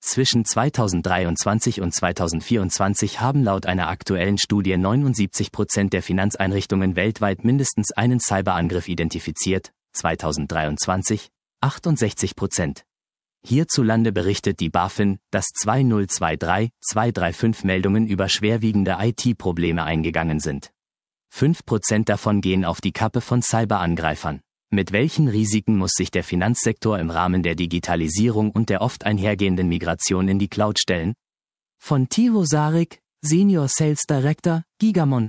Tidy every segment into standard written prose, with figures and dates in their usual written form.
Zwischen 2023 und 2024 haben laut einer aktuellen Studie 79% der Finanzeinrichtungen weltweit mindestens einen Cyberangriff identifiziert, 2023 68%. Hierzulande berichtet die BaFin, dass 2023-235 Meldungen über schwerwiegende IT-Probleme eingegangen sind. 5% davon gehen auf die Kappe von Cyberangreifern. Mit welchen Risiken muss sich der Finanzsektor im Rahmen der Digitalisierung und der oft einhergehenden Migration in die Cloud stellen? Von Timo Sarik, Senior Sales Director, Gigamon.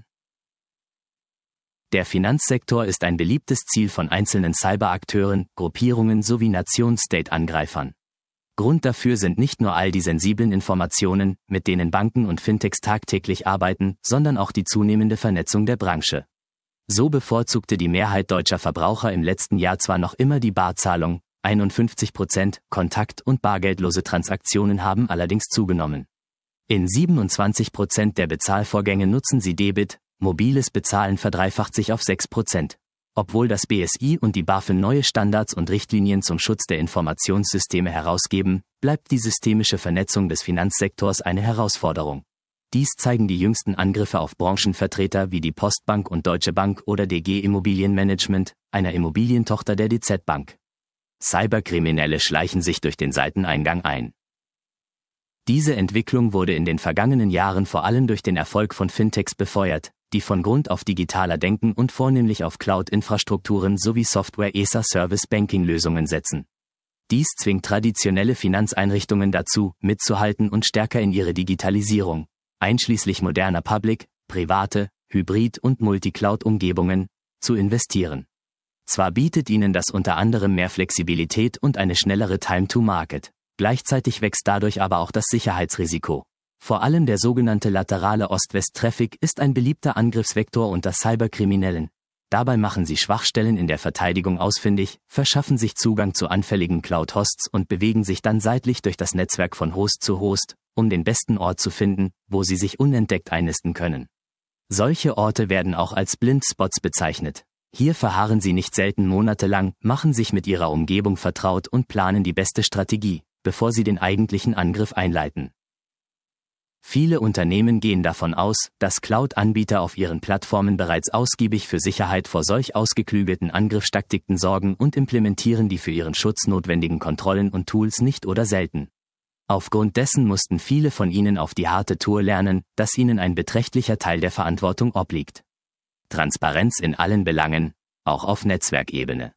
Der Finanzsektor ist ein beliebtes Ziel von einzelnen Cyberakteuren, Gruppierungen sowie Nation-State-Angreifern. Grund dafür sind nicht nur all die sensiblen Informationen, mit denen Banken und Fintechs tagtäglich arbeiten, sondern auch die zunehmende Vernetzung der Branche. So bevorzugte die Mehrheit deutscher Verbraucher im letzten Jahr zwar noch immer die Barzahlung, 51%, Kontakt- und bargeldlose Transaktionen haben allerdings zugenommen. In 27% der Bezahlvorgänge nutzen sie Debit, mobiles Bezahlen verdreifacht sich auf 6%. Obwohl das BSI und die BaFin neue Standards und Richtlinien zum Schutz der Informationssysteme herausgeben, bleibt die systemische Vernetzung des Finanzsektors eine Herausforderung. Dies zeigen die jüngsten Angriffe auf Branchenvertreter wie die Postbank und Deutsche Bank oder DG Immobilienmanagement, einer Immobilientochter der DZ Bank. Cyberkriminelle schleichen sich durch den Seiteneingang ein. Diese Entwicklung wurde in den vergangenen Jahren vor allem durch den Erfolg von Fintechs befeuert, die von Grund auf digitaler denken und vornehmlich auf Cloud-Infrastrukturen sowie Software-as-a-Service-Banking-Lösungen setzen. Dies zwingt traditionelle Finanzeinrichtungen dazu, mitzuhalten und stärker in ihre Digitalisierung, einschließlich moderner Public-, private, Hybrid- und Multicloud-Umgebungen, zu investieren. Zwar bietet ihnen das unter anderem mehr Flexibilität und eine schnellere Time-to-Market, gleichzeitig wächst dadurch aber auch das Sicherheitsrisiko. Vor allem der sogenannte laterale Ost-West-Traffic ist ein beliebter Angriffsvektor unter Cyberkriminellen. Dabei machen sie Schwachstellen in der Verteidigung ausfindig, verschaffen sich Zugang zu anfälligen Cloud-Hosts und bewegen sich dann seitlich durch das Netzwerk von Host zu Host, um den besten Ort zu finden, wo sie sich unentdeckt einnisten können. Solche Orte werden auch als Blindspots bezeichnet. Hier verharren sie nicht selten monatelang, machen sich mit ihrer Umgebung vertraut und planen die beste Strategie, bevor sie den eigentlichen Angriff einleiten. Viele Unternehmen gehen davon aus, dass Cloud-Anbieter auf ihren Plattformen bereits ausgiebig für Sicherheit vor solch ausgeklügelten Angriffstaktiken sorgen und implementieren die für ihren Schutz notwendigen Kontrollen und Tools nicht oder selten. Aufgrund dessen mussten viele von ihnen auf die harte Tour lernen, dass ihnen ein beträchtlicher Teil der Verantwortung obliegt. Transparenz in allen Belangen, auch auf Netzwerkebene.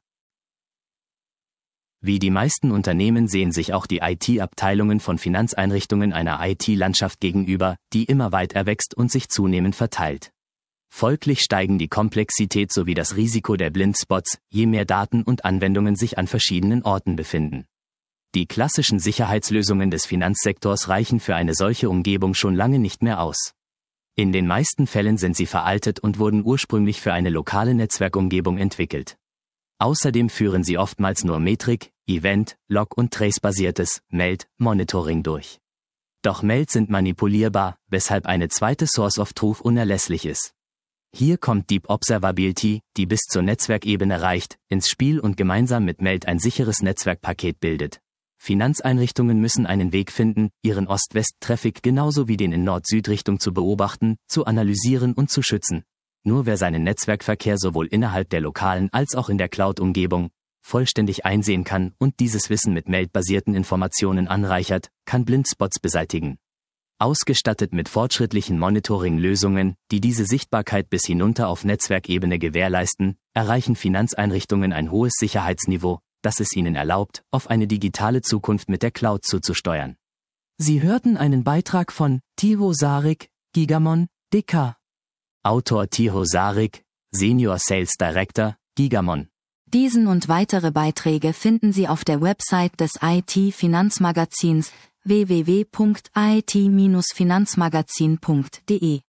Wie die meisten Unternehmen sehen sich auch die IT-Abteilungen von Finanzeinrichtungen einer IT-Landschaft gegenüber, die immer weiter wächst und sich zunehmend verteilt. Folglich steigen die Komplexität sowie das Risiko der Blindspots, je mehr Daten und Anwendungen sich an verschiedenen Orten befinden. Die klassischen Sicherheitslösungen des Finanzsektors reichen für eine solche Umgebung schon lange nicht mehr aus. In den meisten Fällen sind sie veraltet und wurden ursprünglich für eine lokale Netzwerkumgebung entwickelt. Außerdem führen sie oftmals nur Metrik-, Event-, Log- und Trace-basiertes Meld-Monitoring durch. Doch Melds sind manipulierbar, weshalb eine zweite Source of Truth unerlässlich ist. Hier kommt Deep Observability, die bis zur Netzwerkebene reicht, ins Spiel und gemeinsam mit Meld ein sicheres Netzwerkpaket bildet. Finanzeinrichtungen müssen einen Weg finden, ihren Ost-West-Traffic genauso wie den in Nord-Süd-Richtung zu beobachten, zu analysieren und zu schützen. Nur wer seinen Netzwerkverkehr sowohl innerhalb der lokalen als auch in der Cloud-Umgebung vollständig einsehen kann und dieses Wissen mit meldbasierten Informationen anreichert, kann Blindspots beseitigen. Ausgestattet mit fortschrittlichen Monitoring-Lösungen, die diese Sichtbarkeit bis hinunter auf Netzwerkebene gewährleisten, erreichen Finanzeinrichtungen ein hohes Sicherheitsniveau, das es ihnen erlaubt, auf eine digitale Zukunft mit der Cloud zuzusteuern. Sie hörten einen Beitrag von Timo Sarik, Gigamon, DK. Autor Timo Sarik, Senior Sales Director, Gigamon. Diesen und weitere Beiträge finden Sie auf der Website des IT-Finanzmagazins www.it-finanzmagazin.de.